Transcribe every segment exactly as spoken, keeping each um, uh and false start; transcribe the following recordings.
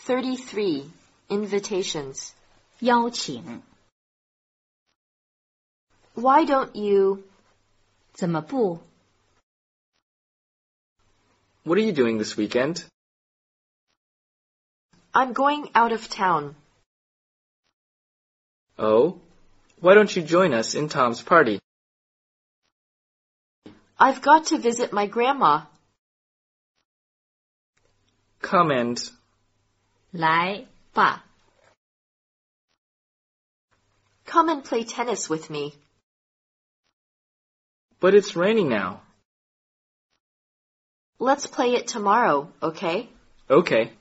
thirty-three. Invitations. 邀请。 Why don't you... 怎么不？ What are you doing this weekend? I'm going out of town. Oh? Why don't you join us in Tom's party? I've got to visit my grandma. Come and... 来吧。 Come and play tennis with me. But it's raining now. Let's play it tomorrow, okay? Okay.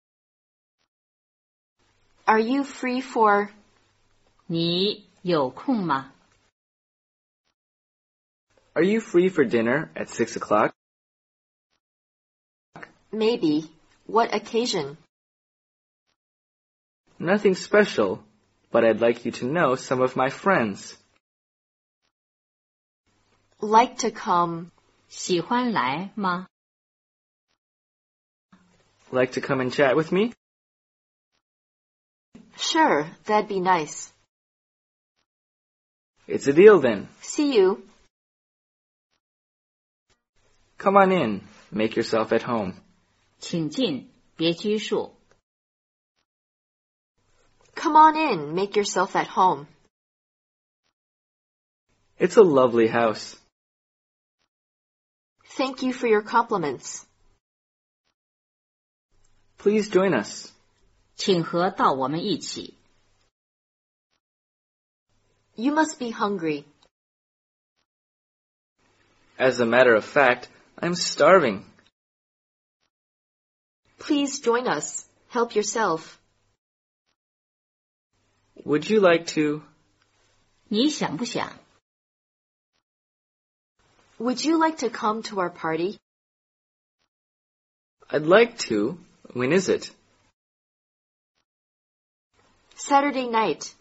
Are you free for... 你有空吗？ Are you free for dinner at six o'clock? Maybe. What occasion? Nothing special, but I'd like you to know some of my friends. Like to come... 喜欢来吗？ Like to come and chat with me? Sure, that'd be nice. It's a deal then. See you. Come on in. Make yourself at home. 请进，别拘束。 Come on in, make yourself at home. It's a lovely house. Thank you for your compliments. Please join us. 请和到我们一起。 You must be hungry. As a matter of fact, I'm starving. Please join us. Help yourself. Would you like to... 你想不想？ Would you like to come to our party? I'd like to. When is it? Saturday night.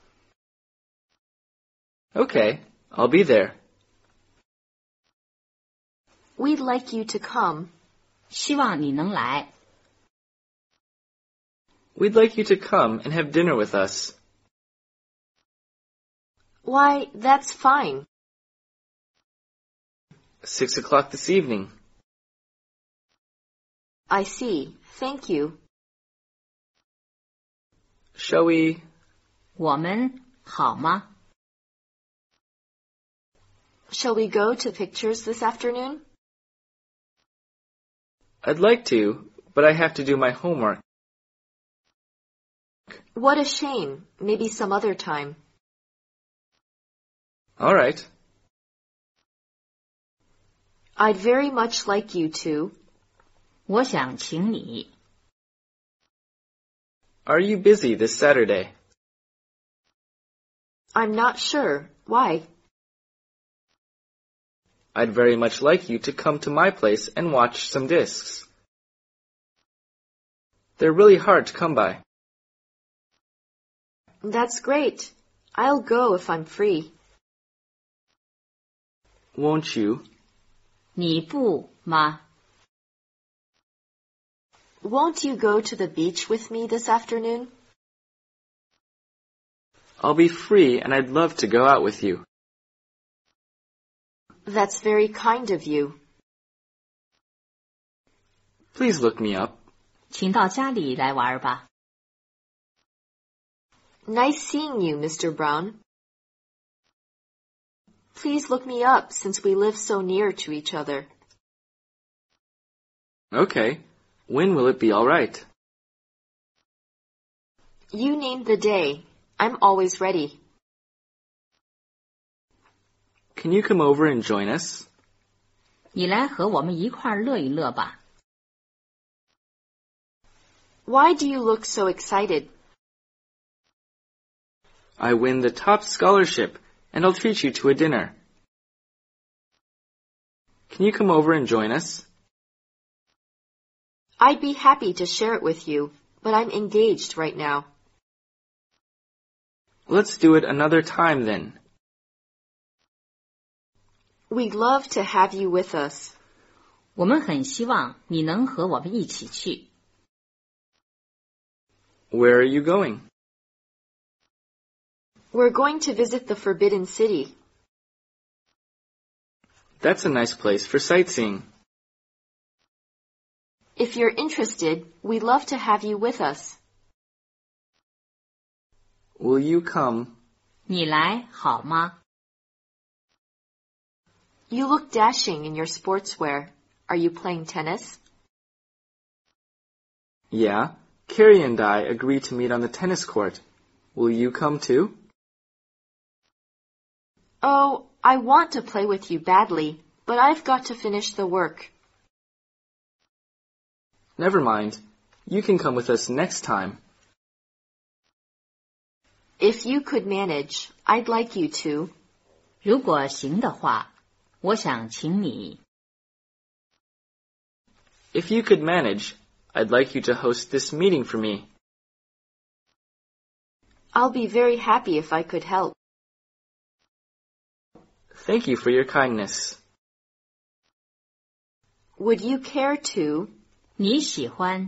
Okay, I'll be there. We'd like you to come. 希望你能来。 We'd like you to come and have dinner with us. Why, that's fine. Six o'clock this evening. I see. Thank you. Shall we... 我们好吗？ Shall we go to pictures this afternoon? I'd like to, but I have to do my homework. What a shame. Maybe some other time. All right. I'd very much like you to. 我想请你。 Are you busy this Saturday? I'm not sure. Why? I'd very much like you to come to my place and watch some discs. They're really hard to come by. That's great. I'll go if I'm free. Won't you? 你不吗？ Won't you go to the beach with me this afternoon? I'll be free and I'd love to go out with you. That's very kind of you. Please look me up. 请到家里来玩吧。 Nice seeing you, Mister Brown. Please look me up since we live so near to each other. Okay. When will it be all right? You name the day. I'm always ready. Can you come over and join us? 你来和我们一块儿乐一乐吧。 Why do you look so excited? I win the top scholarship, and I'll treat you to a dinner. Can you come over and join us? I'd be happy to share it with you, but I'm engaged right now. Let's do it another time then. We'd love to have you with us. 我们很希望你能和我们一起去。 Where are you going? We're going to visit the Forbidden City. That's a nice place for sightseeing. If you're interested, we'd love to have you with us. Will you come? 你来好吗？ You look dashing in your sportswear. Are you playing tennis? Yeah, Carrie and I agreed to meet on the tennis court. Will you come too? Oh, I want to play with you badly, but I've got to finish the work. Never mind. You can come with us next time. If you could manage, I'd like you to. 如果行的话，我想请你。 If you could manage, I'd like you to host this meeting for me. I'll be very happy if I could help. Thank you for your kindness. Would you care to? 你喜欢？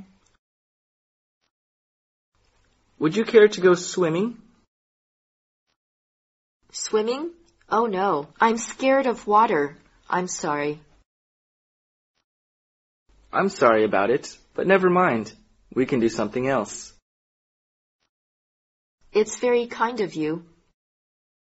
Would you care to go swimming? Swimming? Oh no, I'm scared of water. I'm sorry. I'm sorry about it, but never mind. We can do something else. It's very kind of you.